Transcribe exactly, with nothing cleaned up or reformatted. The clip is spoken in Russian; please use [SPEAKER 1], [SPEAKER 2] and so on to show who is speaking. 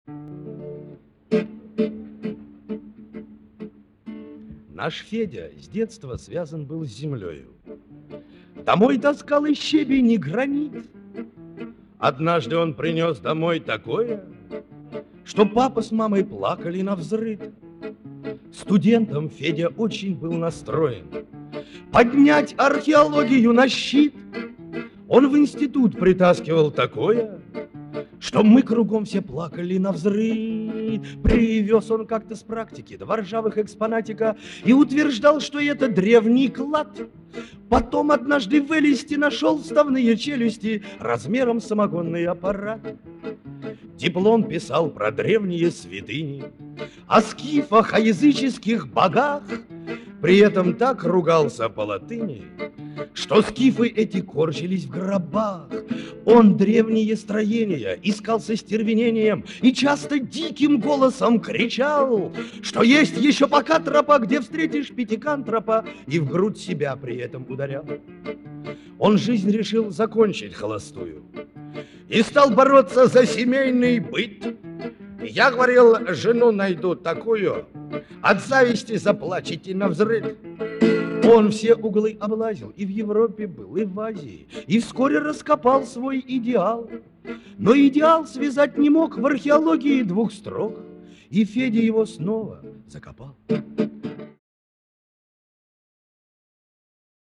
[SPEAKER 1] Наш Федя с детства связан был с землею. Домой таскал и щебень, и гранит. Однажды он принес домой такое, что папа с мамой плакали навзрыд. Студентом Федя очень был настроен поднять археологию на щит. Он в институт притаскивал такое, что мы кругом все плакали навзрыд. Привез он как-то с практики два ржавых экспонатика и утверждал, что это древний клад. Потом однажды в Элисте нашел вставные челюсти размером с самогонный аппарат. Диплом писал про древние святыни, о скифах, о языческих богах. При этом так ругался по латыни, что скифы эти корчились в гробах. Он древние строения искал со стервенением и часто диким голосом кричал, что есть еще пока тропа, где встретишь пятикантропа, и в грудь себя при этом ударял. Он жизнь решил закончить холостую и стал бороться за семейный быт. Я говорил, жену найду такую, от зависти заплачете навзрыд. Он все углы облазил, и в Европе был, и в Азии, и вскоре раскопал свой идеал. Но идеал связать не мог в археологии двух строк, и Федя его снова закопал.